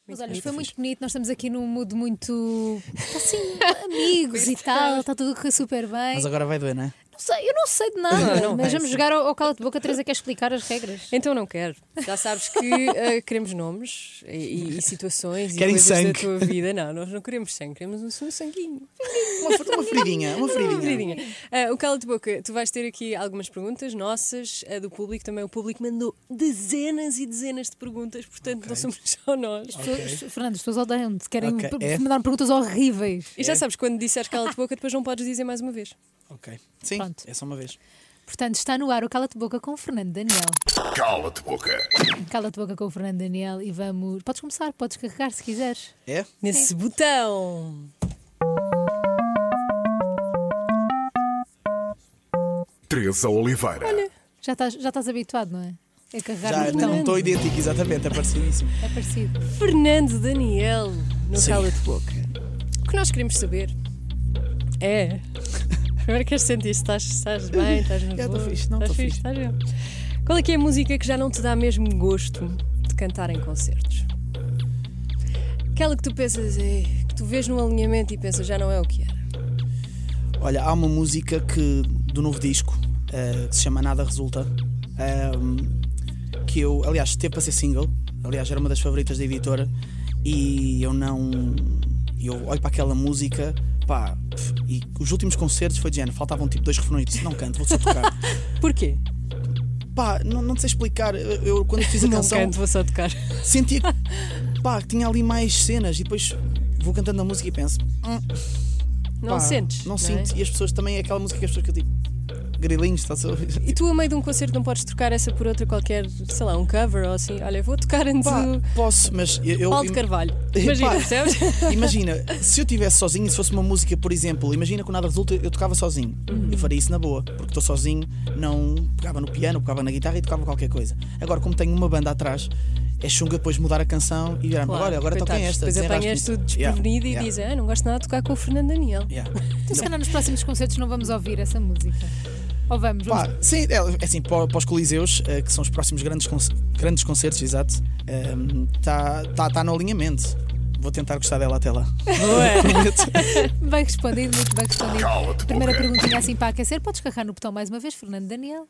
Mas olha, foi muito bonito, nós estamos aqui num mood muito assim, amigos e tal, está tudo a correr super bem. Mas agora vai doer, não é? Não sei, eu não sei de nada, mas vamos jogar ao cala-te boca. A Teresa quer explicar as regras. Então não quero. Já sabes que queremos nomes e situações Querem e coisas sangue. da tua vida. Não, nós não queremos sangue, queremos um sanguinho. Uma feridinha. O cala-te boca, tu vais ter aqui algumas perguntas nossas, a do público também. O público mandou dezenas e dezenas de perguntas, portanto não somos só nós. Fernando, as pessoas odeiam-te, querem Ok, mandar perguntas horríveis. E já sabes, quando disseres cala-te boca, depois não podes dizer mais uma vez. Ok. Sim, Pronto. é só uma vez. Portanto, está no ar o Cala-te Boca com o Fernando Daniel. Cala-te boca. Cala-te Boca com o Fernando Daniel e vamos... Podes começar, podes carregar se quiseres. É? Nesse botão. Teresa Oliveira. Já estás habituado, não é? É carregar Já no botão. não estou idêntico, exatamente, é parecidíssimo. É parecido. Fernando Daniel no Sim. cala-te boca. O que nós queremos saber é... Primeiro queres sentir se estás bem, estás nervoso. Estou fixe, não, estás estou fixe, fixe. estás bem. Qual é que é a música que já não te dá mesmo gosto de cantar em concertos? Aquela que tu pensas, que tu vês num alinhamento e pensas, já não é o que era. Olha, há uma música do novo disco que se chama Nada Resulta, que eu, aliás, teve para ser single, aliás, era uma das favoritas da editora, e eu olho para aquela música, pá, e os últimos concertos foi de género, faltavam tipo 2 refrões, disse, não canto, vou só tocar. Porquê? Pá, não sei explicar, eu quando fiz a Não canção canto, vou só tocar. sentia que, pá, que tinha ali mais cenas, e depois vou cantando a música e penso, Não pá, sentes? Não é? sinto, e as pessoas também, é aquela música que as pessoas que eu tipo, grilinhos, estás a ouvir? E tu, a meio de um concerto, não podes trocar essa por outra qualquer, sei lá, um cover ou assim? Olha, vou tocar antes Pá, do posso, mas eu Paulo de Carvalho. Imagina, Pá, percebes? Imagina, se eu estivesse sozinho, se fosse uma música, por exemplo, imagina que o Nada Resulta, eu tocava sozinho. Eu faria isso na boa, porque estou sozinho, não pegava no piano, pegava na guitarra e tocava qualquer coisa. Agora, como tenho uma banda atrás, é chunga depois mudar a canção e virar-me, olha, agora toquem coitados, esta. Depois apanhas desenrasque-me. tudo desprevenido Yeah, e dizes, não gosto nada de tocar com o Fernando Daniel. yeah. Então, se calhar nos próximos concertos não vamos ouvir essa música. Ou vamos? Pá, sim, é assim, para os Coliseus, que são os próximos grandes concertos, exato, está no alinhamento. Vou tentar gostar dela até lá. Prometo. Bem respondido, muito bem respondido. Cala-te Primeira boca. perguntinha assim para aquecer. Podes carregar no botão mais uma vez, Fernando Daniel.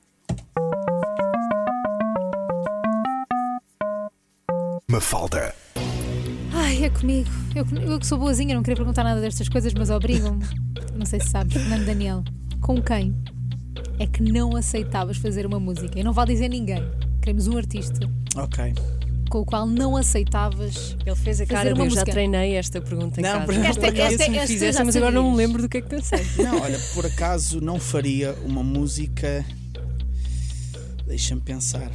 Mafalda. Ai, é comigo. Eu que sou boazinha, não queria perguntar nada destas coisas, mas obrigam-me. Não sei se sabes, Fernando Daniel. Com quem é que não aceitavas fazer uma música? E não vale dizer ninguém. Queremos um artista Ok. com o qual não aceitavas. Ele fez a cara Fazer de uma eu já música. treinei esta pergunta em Não, casa. por acaso Se me esta fizesse, já mas agora não me sabias. lembro do que é que pensei. Não, olha, por acaso não faria uma música. Deixa-me pensar.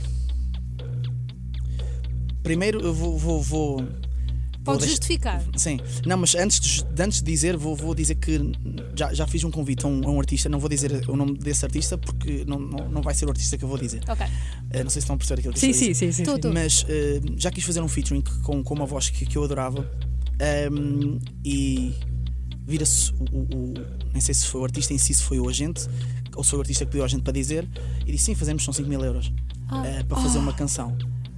Primeiro eu vou Podes deixar- justificar. Sim, não, mas antes de dizer, vou dizer que já fiz um convite a um artista. Não vou dizer o nome desse artista porque não vai ser o artista que eu vou dizer. Ok. Não sei se estão a perceber aquilo que eu estou a dizer. Sim. Tô. Mas já quis fazer um featuring com uma voz que eu adorava, e vira-se nem sei se foi o artista em si, se foi o agente ou se foi o artista que pediu ao agente para dizer, e disse sim, fazemos, são 5.000 euros para fazer uma canção.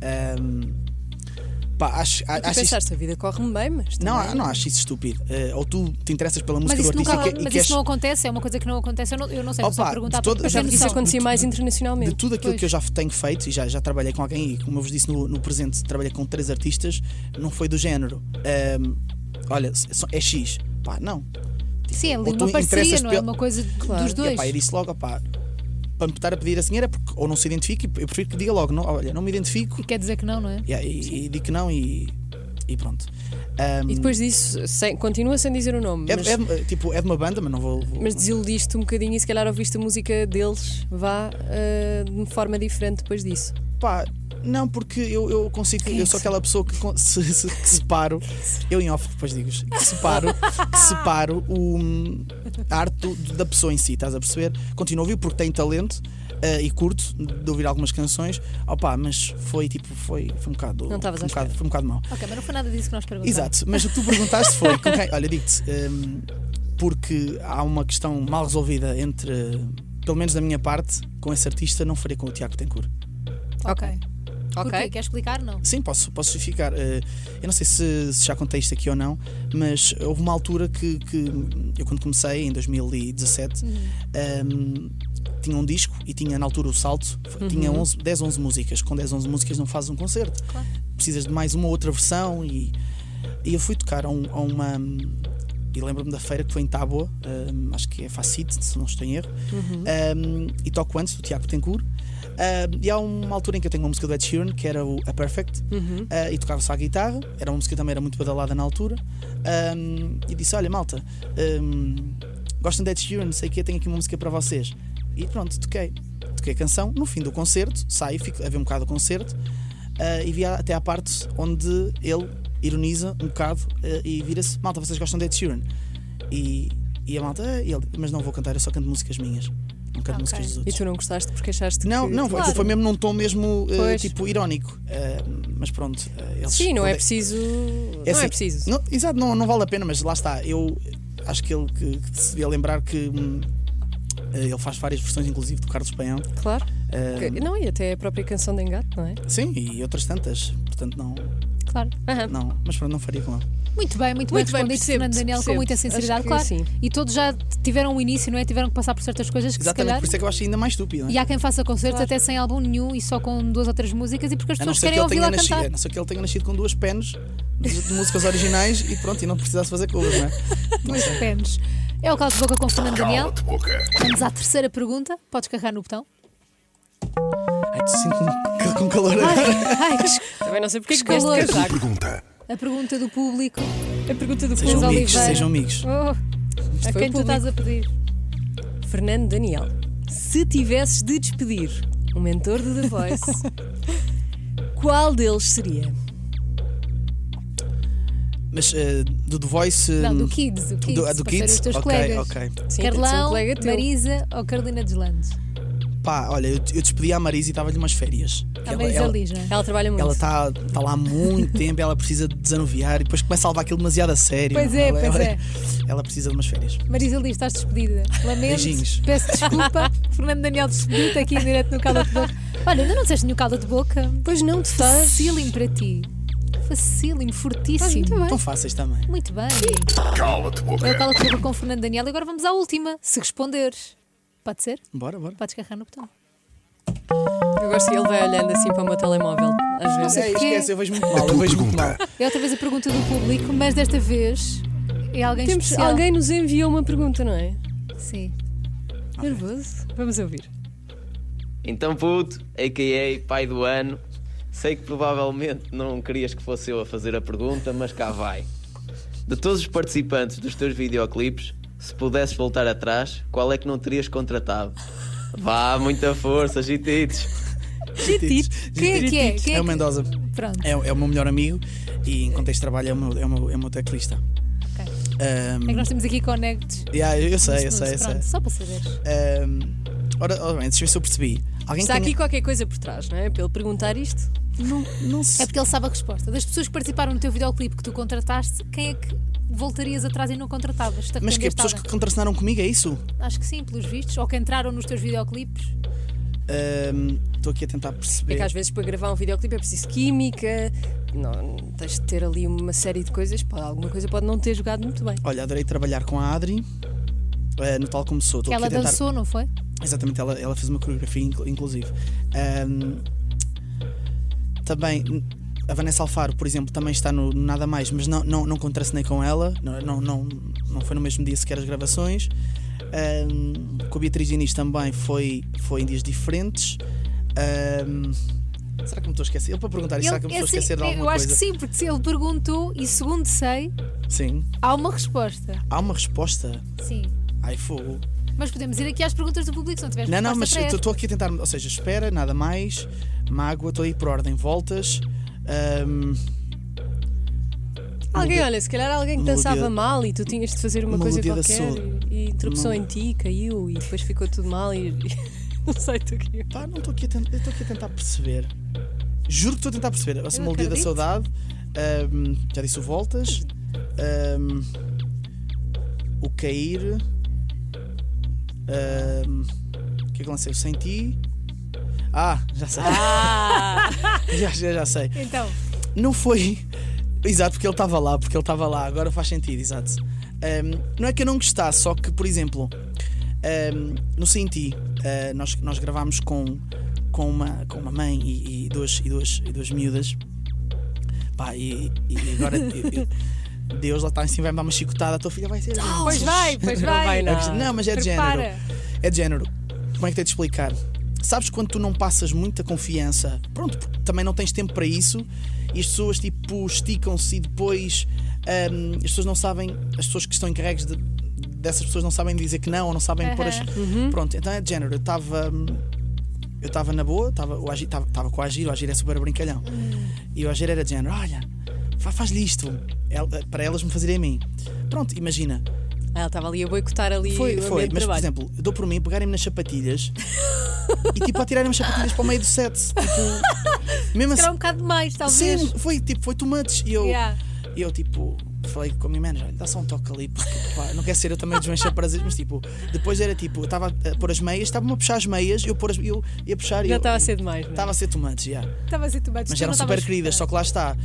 Pá, acho Tu isso, pensaste, a vida corre-me bem, mas também... não acho isso estúpido. Ou tu te interessas pela música Mas, do isso, artista nunca, e mas queres. isso não acontece, é uma coisa que não acontece. Eu não sei, vou só Opa, perguntar de todo- para já ter vi Isso noção. acontecia mais de internacionalmente. tudo aquilo Pois. que eu já tenho feito, e já trabalhei com alguém, e como eu vos disse no presente, trabalhei com 3 artistas, não foi do género. Olha, é X. Pá, não. Sim, é ou uma tu parceria, interessas não é pel- uma coisa Claro. dos dois. E, epá, eu disse logo, opá, para me estar a pedir assim era porque ou não se identifica, eu prefiro que diga logo, não, olha, não me identifico, E quer dizer que não, não é? e digo que não, e pronto. E depois disso, continua sem dizer o nome, mas, É de uma banda, mas não vou. mas desiludiste um bocadinho e se calhar ouviste a música deles, de forma diferente depois disso. Pá, não, porque eu consigo. Quem é Eu sou que aquela pessoa que que separo. Eu em off depois digo que separo a arte da pessoa em si, estás a perceber? Continuo a ouvir porque tem talento e curto de ouvir algumas canções. Opá, mas foi um bocado. Não estavas à espera. Foi um bocado mau. Ok, mas não foi nada disso que nós perguntamos. Exato, mas o que tu perguntaste foi com quem? Olha, digo-te, porque há uma questão mal resolvida entre, pelo menos da minha parte, com esse artista, não faria com o Tiago Tencourt. Ok. Ok. Porquê? Quer explicar? Não. Sim, posso justificar. Eu não sei se já contei isto aqui ou não, mas houve uma altura que eu, quando comecei, em 2017, tinha um disco e tinha na altura o salto, tinha 10, 11 músicas. Com 10, 11 músicas não fazes um concerto. Claro. Precisas de mais uma outra versão e eu fui tocar a uma. E lembro-me da feira que foi em Tábua, acho que é Facite, se não estou em erro, e toco antes do Tiago Betancourt. E há uma altura em que eu tenho uma música do Ed Sheeran, que era a Perfect, e tocava só a guitarra. Era uma música que também era muito badalada na altura. E disse: olha, malta, gostam de Ed Sheeran, não sei o quê, tenho aqui uma música para vocês. E pronto, toquei a canção. No fim do concerto, saio, fico a ver um bocado o concerto, e vi até à parte onde ele ironiza um bocado e vira-se: malta, vocês gostam de Ed Sheeran? E a malta: mas não vou cantar, eu só canto músicas minhas, não canto músicas dos E outros. tu não gostaste porque achaste que... Não, Claro. foi mesmo num tom mesmo Pois. tipo irónico. Mas pronto, eles. Sim, não é preciso. Não assim, é preciso. Exato, não vale a pena, mas lá está. Eu acho que ele que se devia lembrar que ele faz várias versões, inclusive do Carlos Paião. Claro. Não, e até a própria canção de Engate, não é? Sim, e outras tantas. Portanto, Claro. não, mas pronto, não faria com ele. Muito bem Muito bem, respondido, percebo-te, Fernando Daniel, com percebo-te. muita sinceridade, Acho que claro. sim. E todos já tiveram um início, não é? Tiveram que passar por certas coisas que Exatamente, se calhar. por isso é que eu acho ainda mais estúpido. Não é? E há quem faça concertos Claro. até sem álbum nenhum e só com 2 ou 3 músicas e porque as A não pessoas ser que querem ele tenha ouvi-la nascido, cantar. a não ser que ele tenha nascido com 2 penas de músicas originais e pronto, e não precisasse fazer covers, não é? Mas depende. É o Cala de Boca com Fernando Daniel. Cala-te boca. Vamos à terceira pergunta. Podes carregar no botão. Ai, te sinto com calor agora. Ai, Também não sei porque é que Que calor. vieste de casaco. Pergunta. a pergunta do público. A pergunta do Sejam povo. Luís amigos, Oliveira. sejam amigos. Oh, a foi quem o tu estás a pedir? Fernando Daniel, se tivesses de despedir um mentor do The Voice, qual deles seria? Mas do The Voice. Não, do Kids. Do Kids, do para serem Kids? os teus Ok, colegas. ok. Sim, tem de ser um Carlão, colega teu. Marisa ou Carolina Deslandes? Pá, olha, eu despedi a Marisa e estava-lhe umas férias. A Marisa Liz, não é? Ela trabalha muito. Ela está lá há muito tempo, ela precisa de desanuviar e depois começa a levar aquilo demasiado a sério. Pois é, ela, pois ela, é. Ela precisa de umas férias. Marisa Liz, estás despedida. Lamento, Beijinhos. peço desculpa. Fernando Daniel despedido aqui em direto no Cala de Boca. Olha, ainda não disseste nenhum Cala de Boca. Pois não te faz. Facílimo para ti. Facílimo, fortíssimo. Muito bem. Tão fáceis também. Muito bem. Cala-te É o boca. Cala de Boca com Fernando Daniel. E agora vamos à última. Se responderes. Pode ser? Bora. Podes carregar no botão. Eu gosto que ele vai olhando assim para o meu telemóvel. Às vezes. sei porquê. Esquece, eu vejo muito mal. Eu vejo muito mal. Pergunta. É outra vez a pergunta do público, mas desta vez é alguém Temos, especial. alguém nos enviou uma pergunta, não é? Sim. Nervoso? Vamos ouvir. Então, puto, a.k.a. pai do ano, sei que provavelmente não querias que fosse eu a fazer a pergunta, mas cá vai. De todos os participantes dos teus videoclipes, se pudesses voltar atrás, qual é que não terias contratado? Vá, muita força, gititos. Gitito. Quem é que é? Quem É é o que... Mendoza. Pronto. É o meu melhor amigo e em contexto de trabalho é o meu teclista. Ok. É que nós temos aqui connects. Eu sei. Pronto, só para saberes. Ora bem, deixa eu ver se eu percebi. Alguém Está tem... aqui qualquer coisa por trás, não é? Para ele perguntar isto. Não sei. É porque ele sabe a resposta. Das pessoas que participaram no teu videoclipe que tu contrataste, quem é que voltarias atrás e não contratavas? Te Mas que é arrependeste pessoas de que contracenaram comigo, é isso? alguém? Acho que sim, pelos vistos. Ou que entraram nos teus videoclipes. Estou aqui a tentar perceber. É que às vezes para gravar um videoclipe é preciso química, não, tens de ter ali uma série de coisas. Pá, alguma coisa pode não ter jogado muito bem. Olha, adorei trabalhar com a Adri. No tal como sou. Estou Que aqui ela a tentar... dançou, não foi? Exatamente, ela fez uma coreografia, inclusive. Também a Vanessa Alfaro, por exemplo, também está no Nada Mais, mas não contracenei com ela. Não foi no mesmo dia sequer as gravações. Com a Beatriz Diniz também foi em dias diferentes. Será que me estou a esquecer? Ele para perguntar isso, será que me estou a esquecer de alguma eu acho coisa? que sim, porque se ele perguntou e segundo sei, Sim. há uma resposta. Há uma resposta. Sim. Ai, fogo. Mas podemos ir aqui às perguntas do público se não tiveres Não, resposta mas para esta. estou aqui a tentar. Ou seja, espera, Nada Mais, Mágoa, estou aí por ordem, voltas. Alguém, olha, se calhar alguém que Melodia- dançava mal e tu tinhas de fazer uma coisa Melodia da qualquer Soul. e tropeçou Não. em ti, caiu e depois ficou tudo mal e não sei tu que. Pá, não estou aqui eu estou aqui a tentar perceber. Juro que estou a tentar perceber. A Melodia da acredito. Saudade, já disse o Voltas, o Cair, o que é que lancei? O Sem Ti. Já sei. Ah! Já sei. Então, Não foi. Exato, porque ele estava lá, agora faz sentido, exato. Não é que eu não gostasse, só que, por exemplo, no Senti, nós gravámos com uma mãe e duas miúdas. Pá, e agora Deus lá está em cima, vai-me dar uma chicotada, a tua filha vai ser. pois vai. Não, mas é de Prepara. género. É de género. Como é que tenho de explicar? Sabes quando tu não passas muita confiança, pronto, porque também não tens tempo para isso e as pessoas tipo esticam-se e depois as pessoas não sabem, as pessoas que estão encarregues dessas pessoas não sabem dizer que não ou não sabem pôr as. Pronto, então é de género. Eu estava na boa, estava com o Agir é super brincalhão. E o Agir era de género: olha, faz-lhe isto, para elas me fazerem a mim. Pronto, imagina. Ela estava ali a boicotar ali o Foi, ambiente de mas por trabalho. exemplo, eu dou por mim pegarem-me nas sapatilhas e tipo a tirarem-me as sapatilhas para o meio do set. Tipo, mesmo Será um assim. bocado demais, talvez. Sim, foi too much. E Yeah. eu tipo, falei com a minha manager: dá só um toque ali, porque pá, não quer ser eu também desmanchar prazeres, mas tipo, depois era tipo, eu estava a pôr as meias, estava-me a puxar as meias, eu ia puxar e Já estava a ser demais, não é? estava a ser too much, yeah. Estava a ser tomate. Mas eram super queridas, só que lá está.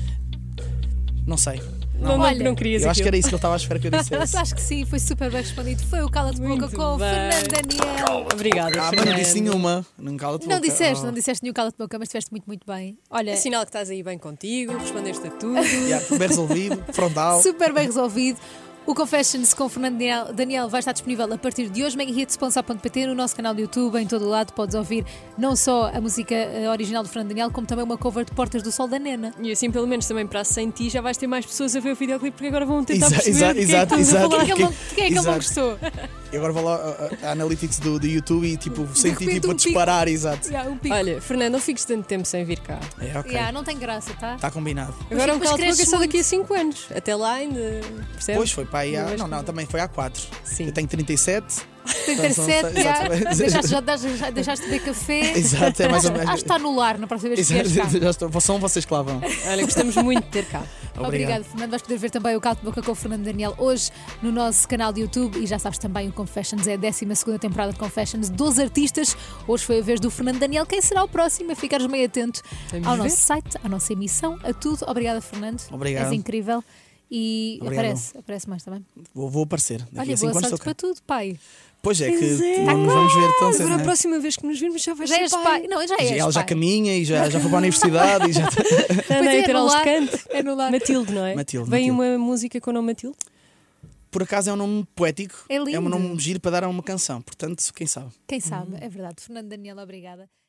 Não sei. Olha, Não querias Eu acho que era aquilo. isso que ele estava à espera que eu dissesse. Acho que sim, foi super bem respondido. Foi o Cala de Boca Muito com o bem. Fernando Daniel. Obrigada, Mas não Fernando. disse nenhuma. Não cala-te Não boca. disseste, Oh. não disseste nenhum Cala de Boca, mas estiveste muito, muito bem. Olha, É sinal que estás aí bem contigo, respondeste a tudo. Yeah, bem resolvido, frontal. super bem resolvido. O Confessions com o Fernando Daniel vai estar disponível a partir de hoje. megahitsponsa.pt, no nosso canal do YouTube, em todo o lado. Podes ouvir não só a música original do Fernando Daniel, como também uma cover de Portas do Sol da Nena. E assim, pelo menos também para Sem Ti, já vais ter mais pessoas a ver o videoclipe, porque agora vão tentar perceber Exato, do que é que estamos a exato. falar. Quem é que ele não Exato. gostou? E agora vou lá a Analytics do YouTube e tipo, senti repente, tipo a um pico. disparar, exato. Yeah, um pico. Olha, Fernando, não fiques tanto tempo sem vir cá. É, ok. Yeah, não tem graça, tá? Está combinado. Agora um depois calo de boca cresces só daqui a 5 anos. Até lá ainda, percebes? Pois foi para aí Não vais Não, fazer. também foi há 4. Sim. Eu tenho 37. Tem Portanto, não sei, 37, já. exatamente. Já deixaste de beber café. Exato, é mais ou Acho menos. que está no lar na próxima vez que vieres cá. Já estou. São vocês que lá vão. Olha, gostamos muito de ter cá. Obrigado, Fernando. Vais poder ver também o Cala de Boca com o Fernando Daniel hoje no nosso canal de YouTube. E já sabes também, o Confessions é a 12ª temporada de Confessions. 12 artistas. Hoje foi a vez do Fernando Daniel. Quem será o próximo? A ficares meio atento Vamos ao ver. nosso site, à nossa emissão, a tudo. Obrigada, Fernando. Obrigado. És incrível. E Obrigado. aparece mais também. Vou aparecer. Daqui Olha, a 5 boa anos sorte estou para cá. tudo, pai. Pois é, que Pois é. não nos vamos ver tão cedo. Agora a Né? próxima vez que nos virmos já vais Já ser és pai. pai. Não, já és Ela já pai. caminha e já foi para a universidade e já está. Anda Pois aí é, a ter no aulas lar. de canto. É no lar. Matilde, não é? Matilde, Vem Matilde. uma música com o nome Matilde? Por acaso é um nome poético. É lindo. um nome giro para dar a uma canção. Portanto, quem sabe. Quem sabe? É verdade. Fernando Daniel, obrigada.